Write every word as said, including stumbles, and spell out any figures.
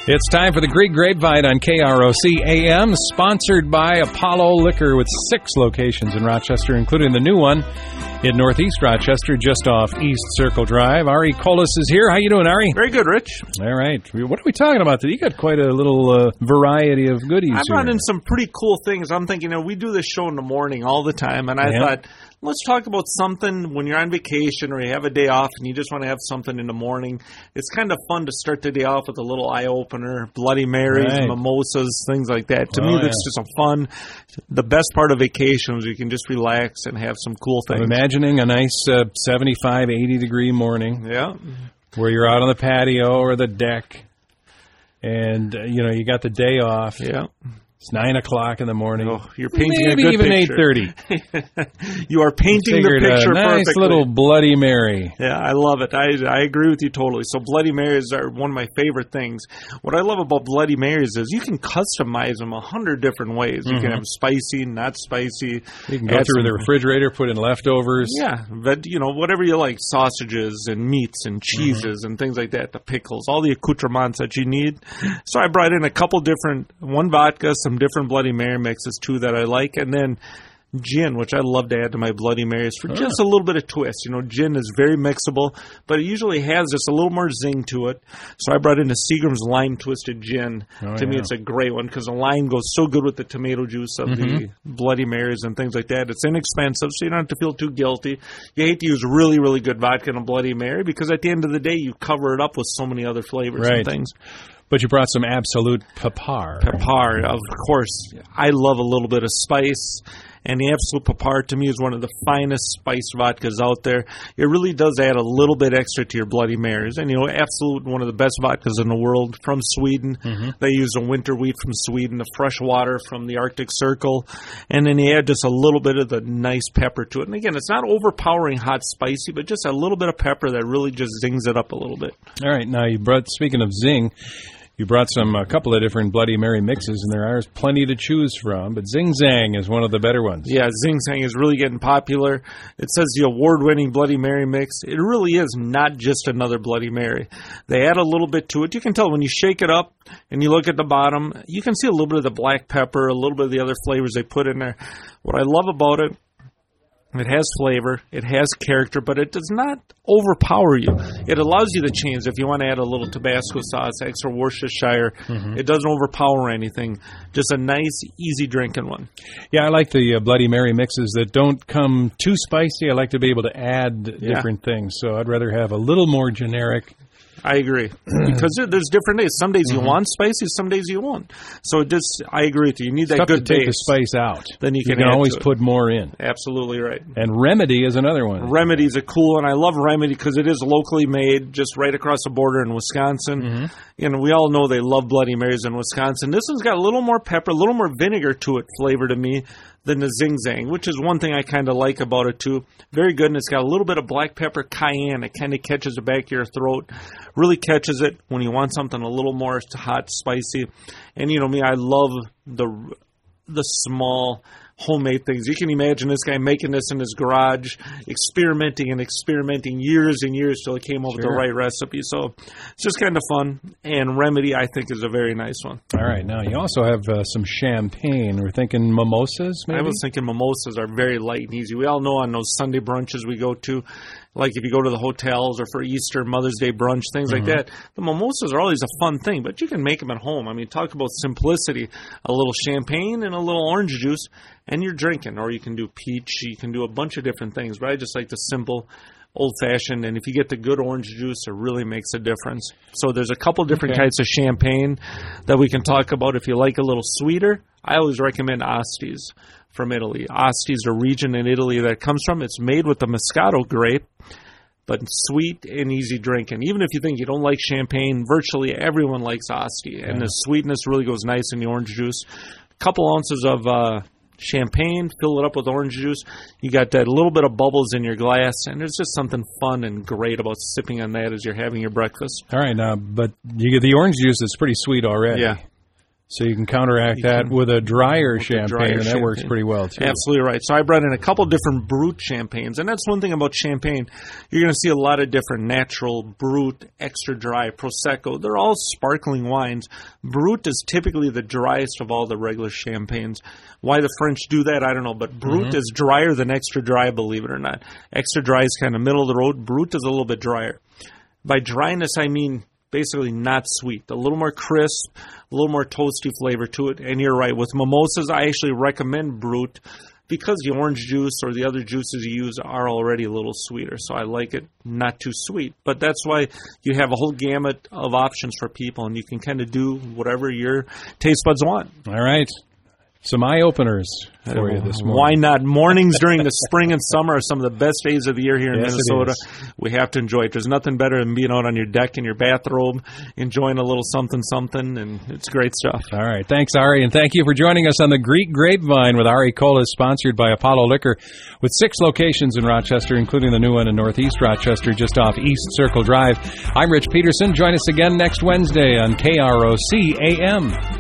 It's time for the Greek Grapevine on K R O C A M, sponsored by Apollo Liquor with six locations in Rochester, including the new one in Northeast Rochester, just off East Circle Drive. Ari Colas is here. How you doing, Ari? Very good, Rich. All right. What are we talking about today? You got quite a little uh, variety of goodies I brought here. in some pretty cool things. I'm thinking, you know, we do this show in the morning all the time, and I Yeah. thought, let's talk about something when you're on vacation or you have a day off and you just want to have something in the morning. It's kind of fun to start the day off with a little eye-opener, Bloody Marys, Right. mimosas, things like that. To Oh, me, yeah. that's just a fun. The best part of vacation is you can just relax and have some cool things. I'm imagining a nice uh, seventy-five, eighty degree morning Yeah. where you're out on the patio or the deck, and, uh, you know, you got the day off. Yeah. It's nine o'clock in the morning. Oh, you're painting Maybe a good even picture. eight thirty. You are painting the Figured picture a nice perfectly. little Bloody Mary. Yeah, I love it. I I agree with you totally. So Bloody Marys are one of my favorite things. What I love about Bloody Marys is you can customize them a hundred different ways. You Mm-hmm. can have spicy, not spicy. You can go add through some- the refrigerator, put in leftovers. Yeah, but you know, whatever you like, sausages and meats and cheeses and things like that, the pickles, all the accoutrements that you need. So I brought in a couple different, one vodka, some different Bloody Mary mixes too that I like, and then gin, which I love to add to my Bloody Marys for just a little bit of twist. You know, gin is very mixable, but it usually has just a little more zing to it. So I brought in a Seagram's Lime Twisted Gin. Oh, to me, yeah. it's a great one because the lime goes so good with the tomato juice of the Bloody Marys and things like that. It's inexpensive, so you don't have to feel too guilty. You hate to use really, really good vodka in a Bloody Mary because at the end of the day, you cover it up with so many other flavors Right. and things. But you brought some Absolute Papar. Papar, of course. I love a little bit of spice, and the Absolute Papar to me is one of the finest spiced vodkas out there. It really does add a little bit extra to your Bloody Marys. And, you know, Absolute, one of the best vodkas in the world, from Sweden. Mm-hmm. They use the winter wheat from Sweden, the fresh water from the Arctic Circle, and then they add just a little bit of the nice pepper to it. And again, it's not overpowering hot spicy, but just a little bit of pepper that really just zings it up a little bit. All right, now you brought, speaking of zing, you brought some a couple of different Bloody Mary mixes, and there are plenty to choose from, but Zing Zang is one of the better ones. Yeah, Zing Zang is really getting popular. It says the award-winning Bloody Mary mix. It really is not just another Bloody Mary. They add a little bit to it. You can tell when you shake it up and you look at the bottom, you can see a little bit of the black pepper, a little bit of the other flavors they put in there. What I love about it, it has flavor, it has character, but it does not overpower you. It allows you to change. If you want to add a little Tabasco sauce, extra Worcestershire, Mm-hmm. it doesn't overpower anything. Just a nice, easy drinking one. Yeah, I like the uh, Bloody Mary mixes that don't come too spicy. I like to be able to add different things, so I'd rather have a little more generic. I agree. Because there- there's different days. Some days Mm-hmm. you want spicy, some days you won't. So it just, I agree with you. You need that Tough good to take base. the spice out. Then you you can can add always to it. put more in. Absolutely right. And Remedy is another one. Remedy's a cool one. I love Remedy because it is locally made, just right across the border in Wisconsin. Mm-hmm. And we all know they love Bloody Marys in Wisconsin. This one's got a little more pepper, a little more vinegar to it, flavor to me, than the Zing Zang, which is one thing I kind of like about it too. Very good, and it's got a little bit of black pepper cayenne. It kind of catches the back of your throat, really catches it when you want something a little more hot, spicy. And you know me, I love the the small homemade things. You can imagine this guy making this in his garage, experimenting and experimenting years and years till he came up with the Sure. right recipe. So it's just kind of fun. And Remedy, I think, is a very nice one. All right, now you also have uh, some champagne. We're thinking mimosas, maybe? I was thinking mimosas are very light and easy. We all know on those Sunday brunches we go to, like if you go to the hotels or for Easter, Mother's Day brunch, things like that, the mimosas are always a fun thing, but you can make them at home. I mean, talk about simplicity. A little champagne and a little orange juice, and you're drinking. Or you can do peach. You can do a bunch of different things, but I just like the simple, old-fashioned, and if you get the good orange juice, it really makes a difference. So there's a couple different Okay. types of champagne that we can talk about. If you like a little sweeter, I always recommend Asti's from Italy. Asti is a region in Italy that it comes from. It's made with the Moscato grape, but sweet and easy drinking. Even if you think you don't like champagne, virtually everyone likes Asti, and the sweetness really goes nice in the orange juice. A couple ounces of uh, champagne, fill it up with orange juice. You got that little bit of bubbles in your glass, and there's just something fun and great about sipping on that as you're having your breakfast. All right, now, but you get the orange juice that's pretty sweet already. Yeah. So you can counteract You that can- with a drier with a champagne, drier and that works champagne. pretty well, too. Absolutely right. So I brought in a couple different Brut champagnes, and that's one thing about champagne. You're going to see a lot of different natural, Brut, extra dry, Prosecco. They're all sparkling wines. Brut is typically the driest of all the regular champagnes. Why the French do that, I don't know, but Brut Mm-hmm. is drier than extra dry, believe it or not. Extra dry is kind of middle of the road. Brut is a little bit drier. By dryness, I mean basically not sweet, a little more crisp, a little more toasty flavor to it. And you're right, with mimosas, I actually recommend Brut because the orange juice or the other juices you use are already a little sweeter. So I like it not too sweet. But that's why you have a whole gamut of options for people, and you can kind of do whatever your taste buds want. All right. Some eye-openers for you this morning. Why not? Mornings during the spring and summer are some of the best days of the year here in Yes, it Minnesota. is. We have to enjoy it. There's nothing better than being out on your deck in your bathrobe, enjoying a little something, something, and it's great stuff. All right. Thanks, Ari, and thank you for joining us on the Greek Grapevine with Ari Cola, sponsored by Apollo Liquor, with six locations in Rochester, including the new one in Northeast Rochester, just off East Circle Drive. I'm Rich Peterson. Join us again next Wednesday on K R O C A M.